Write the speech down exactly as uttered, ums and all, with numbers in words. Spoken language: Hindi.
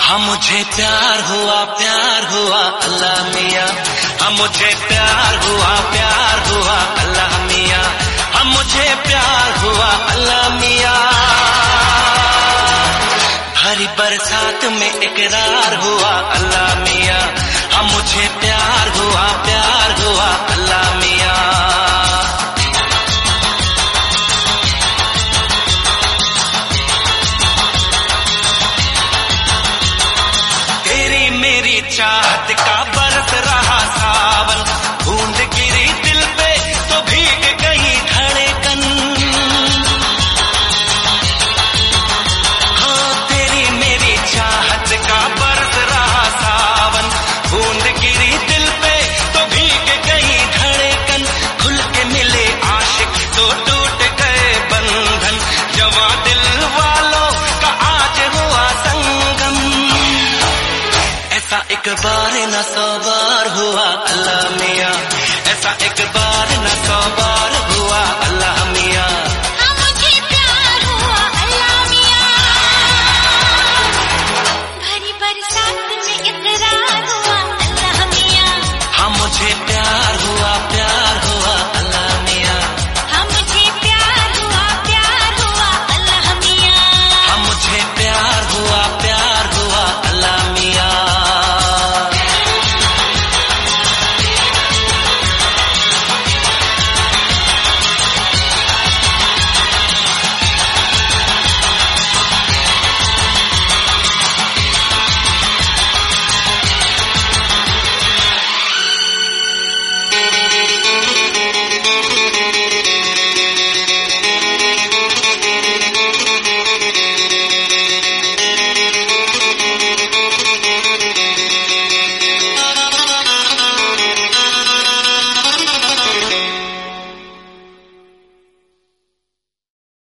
हाँ मुझे प्यार हुआ प्यार हुआ अल्लाह मियाँ, हाँ मुझे प्यार हुआ प्यार हुआ अल्लाह मियाँ, हाँ मुझे प्यार हुआ अल्लाह मियाँ। हरी बरसात में इकरार हुआ अल्लाह मियाँ, हाँ मुझे प्यार हुआ प्यार हुआ अल्लाह मियाँ। मेरी चाहत का बरस रहा सावन, बूंद गिरी दिल पे तो भीग गई धड़कन। हाँ तेरी मेरी चाहत का बरस रहा सावन, बूंद गिरी दिल पे तो भीग गई धड़कन। खुल के मिले आशिक तो टूट गए बंधन, जवां दिल वालों का आज हुआ संगम। ऐसा एक बार न सौ बार हुआ अल्लाह मियाँ, ऐसा एक बार न सौ बार हुआ अल्लाह